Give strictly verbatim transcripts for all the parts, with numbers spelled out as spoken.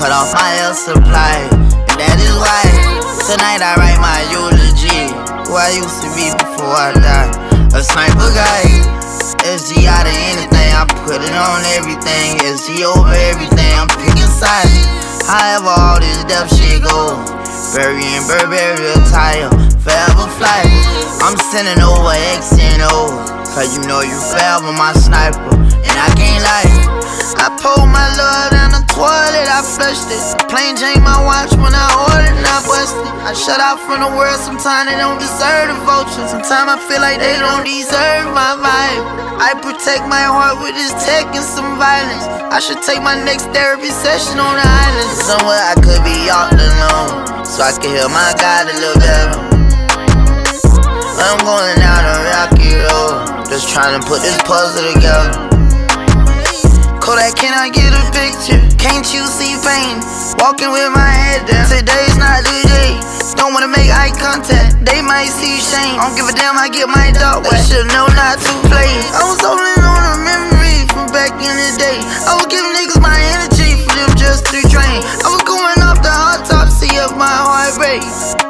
cut off my air supply, and that is why tonight I write my eulogy. Who I used to be before I died, a sniper guy. S G out of anything, I put it on everything. S G over everything, I'm picking sides. However all this death shit go, burying Burberry attire, forever fly. I'm sending over X and O, cause you know you forever my sniper, and I can't lie. I pulled my love down the toilet, I flushed it. Plain Jane my watch when I ordered and I busted. I shut out from the world, sometimes they don't deserve the vulture. Sometimes I feel like they don't deserve my vibe. I protect my heart with this tech and some violence. I should take my next therapy session on the island. Somewhere I could be all alone, so I can hear my God a little better. I'm going down a rocky road, just trying to put this puzzle together. Kodak, can I get a picture? Can't you see pain? Walking with my head down. Today's not the day. Don't wanna make eye contact, they might see shame. I don't give a damn, I get my dog wet. Should know not to play. I was holding on a memory from back in the day. I was giving niggas my energy for them just to train. I was going off the autopsy of my heart rate.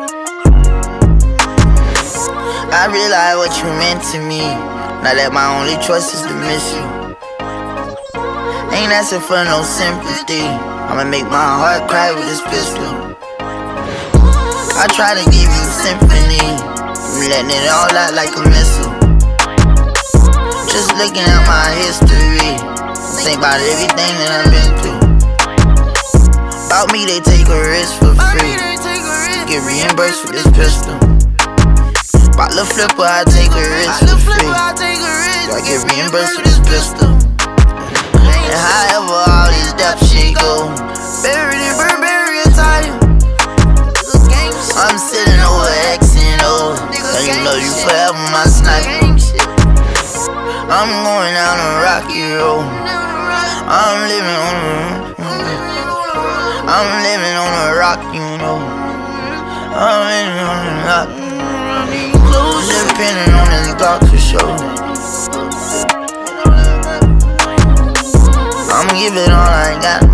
I realize what you meant to me, now that my only choice is to miss you. Ain't asking for no sympathy, I'ma make my heart cry with this pistol. I try to give you symphony, I'm letting it all out like a missile. Just looking at my history, think about everything that I've been through. About me they take a risk for free, get reimbursed for this pistol. About the flipper I take a risk for free, so I get reimbursed for this pistol. And however all this death shit go, buried in Burberry attire. I'm sitting over X and O, so you know you forever my sniper. I'm going down a rocky road, I'm living on a, I'm living on a rock, you know. I'm living on a rock, depending on this Glock for sure. I'm giving all I got.